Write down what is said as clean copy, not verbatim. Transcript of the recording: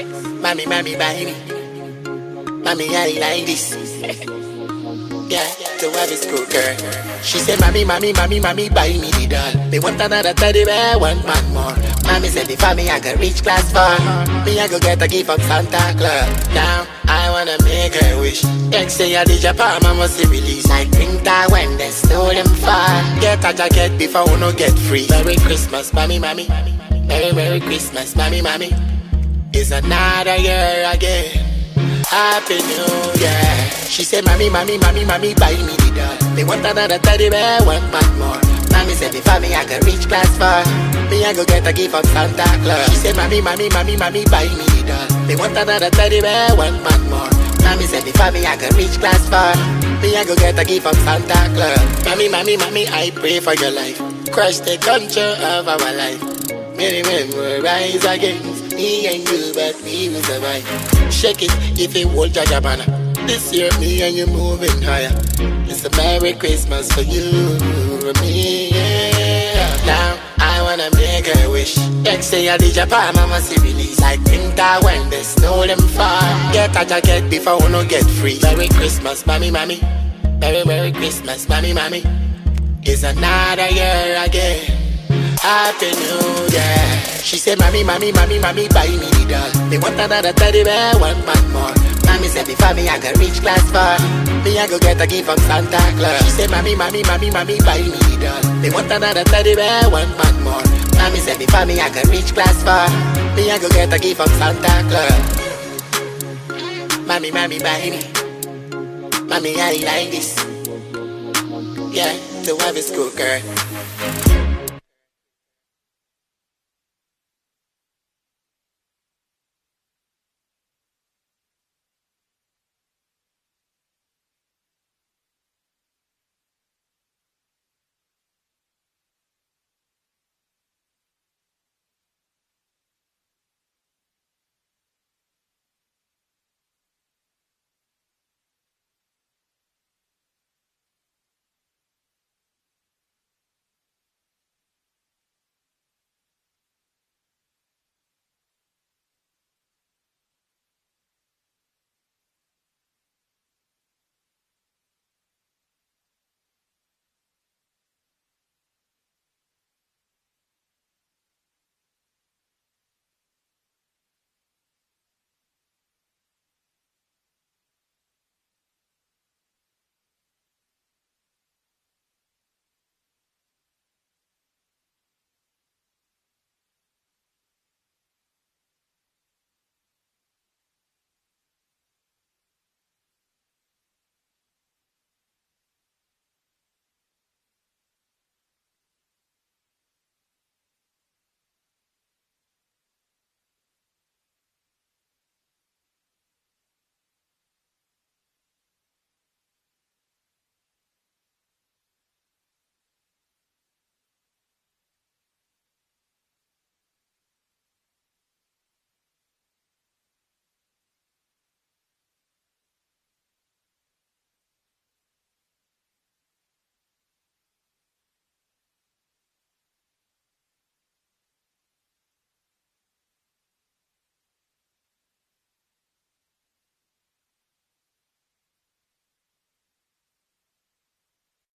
Mommy, mommy, buy me. Mommy, I like this. Yeah, the wife is cool, girl. She said, mommy, mommy, mommy, mommy, buy me the doll. Me want another teddy bear, one man more. Mommy said, before me, I go reach class 4. Me, I go get a gift from Santa Claus. Now, I wanna make her wish. Ex say I did Japan, I must see release. Like winter when they stole them far. Get a jacket before we no get free. Merry Christmas, mommy, mommy. Merry, Merry Christmas, mommy, mommy. It's another year again. Happy New Year. She said, mommy, mommy, mommy, mommy, buy me the doll. Me want another teddy bear, one man more. Mommy said, before me, I can reach class 4. Me, I go get a gift from Santa Claus. She said, mommy, mommy, mommy, mommy, buy me the doll. Me want another teddy bear, one man more. Mommy said, before me, I can reach class 4. Me, I go get a gift from Santa Claus. Mommy, mommy, mommy, I pray for your life. Crush the culture of our life. Many men will rise against me and you, but we will survive. Shake it if it hold your banner. This year, me and you moving higher. It's a Merry Christmas for you and me, yeah. Now, I wanna make a wish. Ex say I did Japan, I must see release. Like winter when the snow them fall. Get a jacket before we no get free. Merry Christmas, mommy, mommy. Merry, Merry Christmas, mommy, mommy. It's another year again. Happy New Year. She said, mommy, mommy, mommy, mommy, buy me the doll. Me want another teddy bear, one man more. Mommy said, before me, I can reach class 4. Me, I go get a gift from Santa Claus. She said, mommy, mommy, mommy, mommy, buy me the doll. Me want another teddy bear, one man more. Mommy said, before me, I can reach class 4. Me, I go get a gift from Santa Claus. Mommy, mommy, buy me. Mommy, I like this. Yeah, the wife is cool, girl.